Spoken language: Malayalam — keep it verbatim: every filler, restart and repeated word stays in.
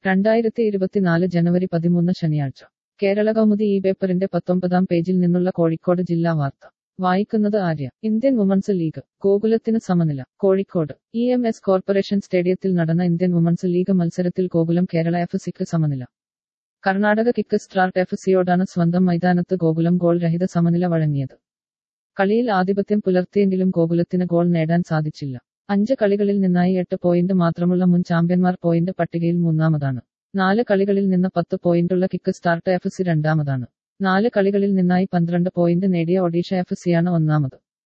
രണ്ടായിരത്തി ഇരുപത്തിനാല് ജനുവരി പതിമൂന്ന് ശനിയാഴ്ച കേരള കൗമുദി ഈ പേപ്പറിന്റെ പത്തൊമ്പതാം പേജിൽ നിന്നുള്ള കോഴിക്കോട് ജില്ലാ വാർത്ത വായിക്കുന്നത് ആര്യ. ഇന്ത്യൻ വുമൺസ് ലീഗ് ഗോകുലത്തിന് സമനില. Kozhikode E M S corporation സ്റ്റേഡിയത്തിൽ നടന്ന ഇന്ത്യൻ വുമൺസ് ലീഗ് മത്സരത്തിൽ ഗോകുലം കേരള എഫ് സിക്ക് സമനില. കർണാടക കിക്ക് സ്റ്റാർട്ട് എഫ് സിയോടാണ് സ്വന്തം മൈതാനത്ത് ഗോകുലം ഗോൾ രഹിത സമനില വഴങ്ങിയത്. കളിയിൽ ആധിപത്യം പുലർത്തിയെങ്കിലും ഗോകുലത്തിന് ഗോൾ നേടാൻ സാധിച്ചില്ല. അഞ്ച് കളികളിൽ നിന്നായി എട്ട് പോയിന്റ് മാത്രമുള്ള മുൻ ചാമ്പ്യന്മാർ പോയിന്റ് പട്ടികയിൽ മൂന്നാമതാണ്. നാല് കളികളിൽ നിന്ന് പത്ത് പോയിന്റുള്ള കിക്ക് സ്റ്റാർട്ട് എഫ് സി രണ്ടാമതാണ്. നാല് കളികളിൽ നിന്നായി പന്ത്രണ്ട് പോയിന്റ് നേടിയ ഒഡീഷ എഫ് സിയാണ് ഒന്നാമത്.